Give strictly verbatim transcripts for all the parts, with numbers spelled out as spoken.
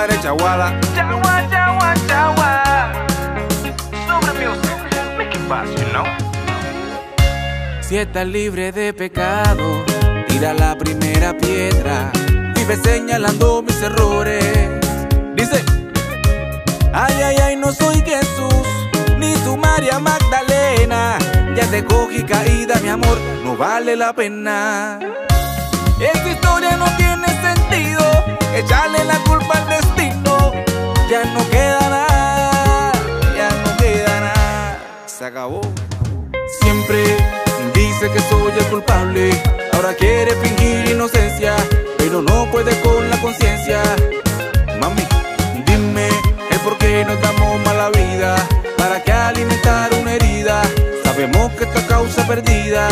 compadre Chaguada. Chagua, chagua, chagua. Sobre music, make it fast, you know. Si estás libre de pecado, tira la primera piedra. Vive señalando mis errores. Dice: ay, ay, ay, no soy Jesús, ni tu María Magdalena. Ya te cogí caída, mi amor, no vale la pena. Esta historia no tiene sentido, echarle la culpa al destino. Ya no queda nada, ya no queda nada. Se acabó. Siempre dice que soy el culpable, ahora quiere fingir inocencia, pero no puede con la conciencia. Mami, dime el por qué nos damos mala vida, para que alimentar una herida. Sabemos que esta causa perdida.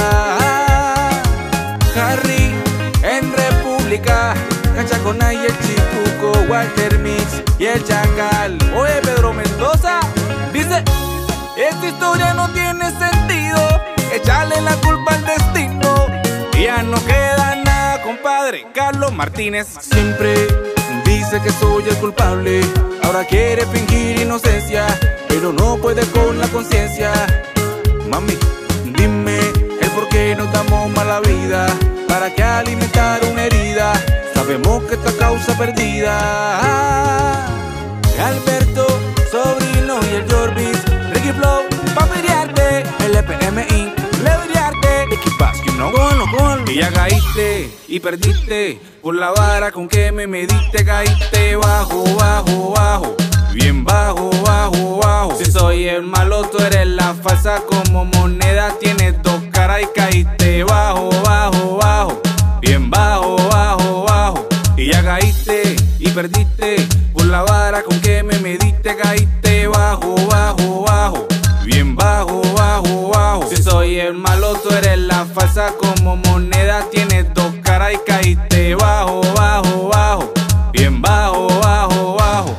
Harry en República, Cachacona y el Chicuco, Walter Mix y el Chacal. Oye, Pedro Mendoza dice: esta historia no tiene sentido, echarle la culpa al destino. Ya no queda nada, compadre Carlos Martínez. Siempre dice que soy el culpable, ahora quiere fingir inocencia, pero no puede con la conciencia. Mami, dime el por qué nos damos mala vida, para que alimentar una herida. Sabemos que esta causa perdida. Alberto, sobrino y el Jorbis, Ricky Flow, pa' pelearte, el E P M Inc, Leveriarte, Nicky Bass, you know. Cógelo, cógelo. Y ya caíste y perdiste, por la vara con que me mediste. Caíste bajo, bajo, bajo, bien bajo, bajo, bajo. Si soy el malo, tú eres la falsa. Como moneda tienes dos caras. Y caíste bajo, bajo, bajo, bien bajo, bajo, bajo. Y ya caíste y perdiste, por la vara con que me mediste. Caíste bajo, bajo, bajo, bien bajo, bajo, bajo. Si soy el malo, tú eres la falsa. Como moneda tienes dos caras. Y caíste bajo, bajo, bajo, bien bajo, bajo, bajo.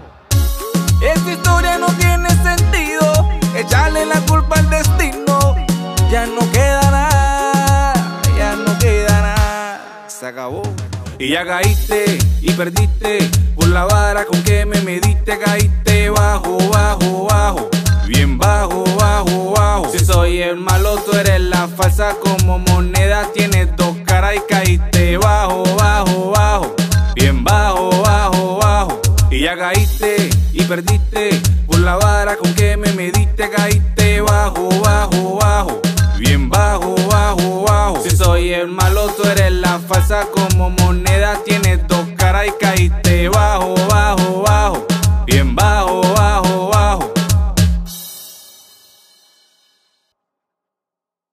Esta historia no tiene sentido, echarle la culpa al destino. Ya no queda nada, ya no queda nada. Se acabó. Y ya caíste y perdiste, por la vara con que me mediste. Caíste bajo, bajo, bajo, bien bajo, bajo, bajo. Si soy el malo, tú eres la falsa. Como moneda tienes dos caras. Y caíste bajo, bajo, bajo, bien bajo, bajo, bajo. Y ya caíste y perdiste, por la vara con que me mediste. Caíste bajo, bajo, bajo, bien bajo, bajo, bajo. Si soy el malo, tú eres la falsa. Como moneda tienes dos caras. Y caíste bajo, bajo, bajo, bien bajo, bajo.